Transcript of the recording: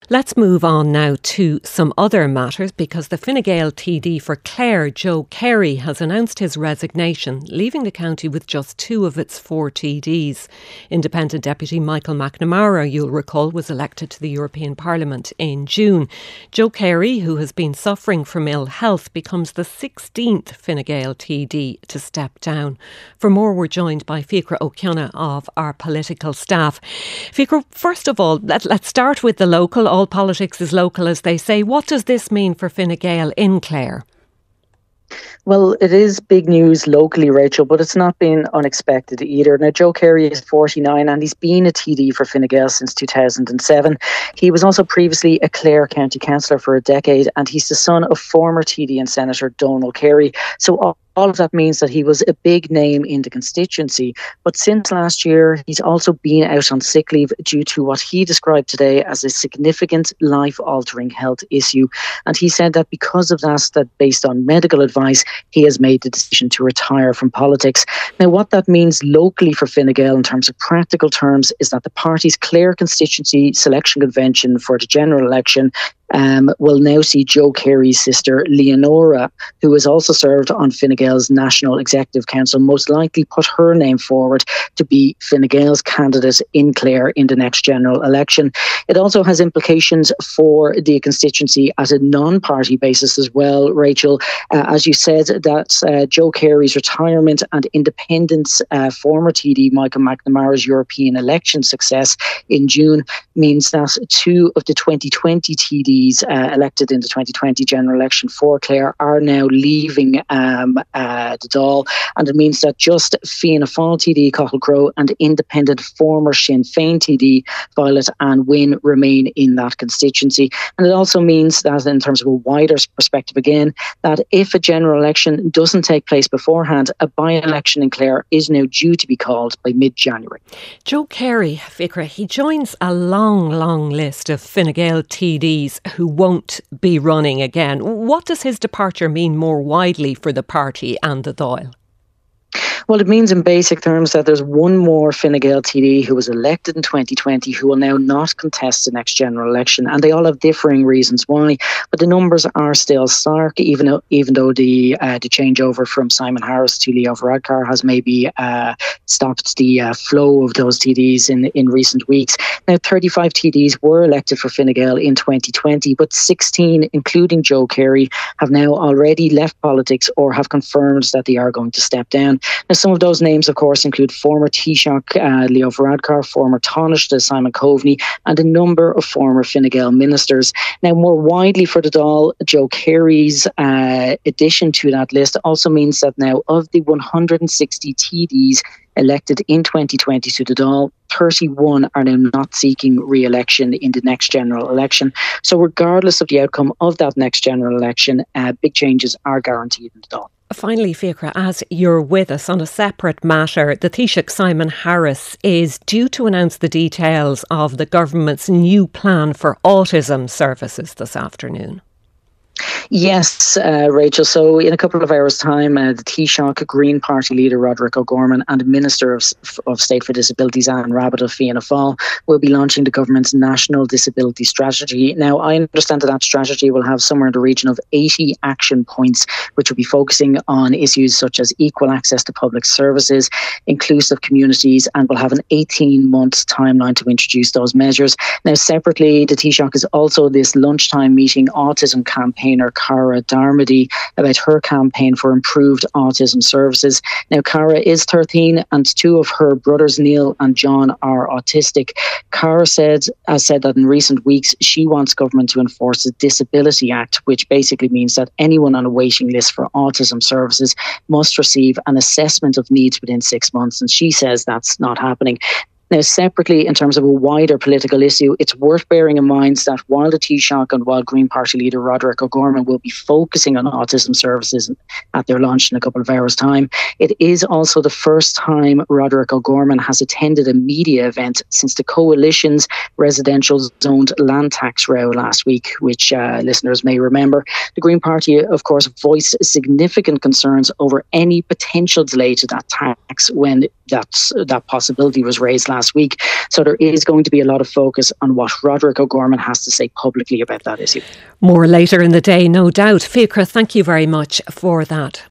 Let's move on now to some other matters, because the Fine Gael TD for Clare, Joe Carey, has announced his resignation, leaving the county with just 2 of its 4 TDs. Independent Deputy Michael McNamara, you'll recall, was elected to the European Parliament in June. Joe Carey, who has been suffering from ill health, becomes the 16th Fine Gael TD to step down. For more, we're joined by Fiachra O'Conor of our political staff. Fiachra, first of all, let's start with the local. All politics is local, as they say. What does this mean for Fine Gael in Clare? Well, it is big news locally, Rachel, but it's not been unexpected either. Now, Joe Carey is 49 and he's been a TD for Fine Gael since 2007. He was also previously a Clare County Councillor for a decade, and he's the son of former TD and Senator Donal Carey. So all of that means that he was a big name in the constituency. But since last year, he's also been out on sick leave due to what he described today as a significant life-altering health issue. And he said that because of that based on medical advice, he has made the decision to retire from politics. Now, what that means locally for Fine Gael in terms of practical terms is that the party's Clare constituency selection convention for the general election will now see Joe Carey's sister Leonora, who has also served on Fine Gael's National Executive Council, most likely put her name forward to be Fine Gael's candidate in Clare in the next general election. It also has implications for the constituency at a non-party basis as well, Rachel. As you said, that Joe Carey's retirement and independence, former TD Michael McNamara's European election success in June means that 2 of the 2020 TDs elected in the 2020 general election for Clare are now leaving the Dáil, and it means that just Fianna Fáil TD Cathal Crowe and independent former Sinn Féin TD Violet Ann Wynne remain in that constituency. And it also means that, in terms of a wider perspective again, that if a general election doesn't take place beforehand, a by-election in Clare is now due to be called by mid-January. Joe Carey, Fiachra, he joins a long list of Fine Gael TDs who won't be running again. What does his departure mean more widely for the party and the Dáil? Well, it means in basic terms that there's one more Fine Gael TD who was elected in 2020 who will now not contest the next general election, and they all have differing reasons why. But the numbers are still stark, even though the changeover from Simon Harris to Leo Varadkar has maybe stopped the flow of those TDs in recent weeks. Now, 35 TDs were elected for Fine Gael in 2020, but 16, including Joe Carey, have now already left politics or have confirmed that they are going to step down. Now, some of those names, of course, include former Taoiseach Leo Varadkar, former Taoiseach Simon Coveney, and a number of former Fine Gael ministers. Now, more widely for the Dáil, Joe Carey's addition to that list also means that now of the 160 TDs elected in 2020 to the Dáil, 31 are now not seeking re-election in the next general election. So regardless of the outcome of that next general election, big changes are guaranteed in the Dáil. Finally, Fiachra, as you're with us on a separate matter, the Taoiseach Simon Harris is due to announce the details of the government's new plan for autism services this afternoon. Yes, Rachel. So in a couple of hours' time, the Taoiseach, Green Party leader Roderick O'Gorman and Minister of State for Disabilities Anne Rabbitte of Fianna Fáil will be launching the government's National Disability Strategy. Now, I understand that strategy will have somewhere in the region of 80 action points, which will be focusing on issues such as equal access to public services, inclusive communities, and will have an 18-month timeline to introduce those measures. Now, separately, the Taoiseach is also this lunchtime meeting autism campaigner Cara Darmody about her campaign for improved autism services. Now, Cara is 13 and 2 of her brothers, Neil and John, are autistic. Cara has said that in recent weeks she wants government to enforce the Disability Act, which basically means that anyone on a waiting list for autism services must receive an assessment of needs within 6 months, and she says that's not happening. Now, separately, in terms of a wider political issue, it's worth bearing in mind that while the Taoiseach and while Green Party leader Roderick O'Gorman will be focusing on autism services at their launch in a couple of hours' time, it is also the first time Roderick O'Gorman has attended a media event since the Coalition's residential zoned land tax row last week, which listeners may remember. The Green Party, of course, voiced significant concerns over any potential delay to that tax when that possibility was raised last last week. So there is going to be a lot of focus on what Roderick O'Gorman has to say publicly about that issue. More later in the day, no doubt. Fiachra, thank you very much for that.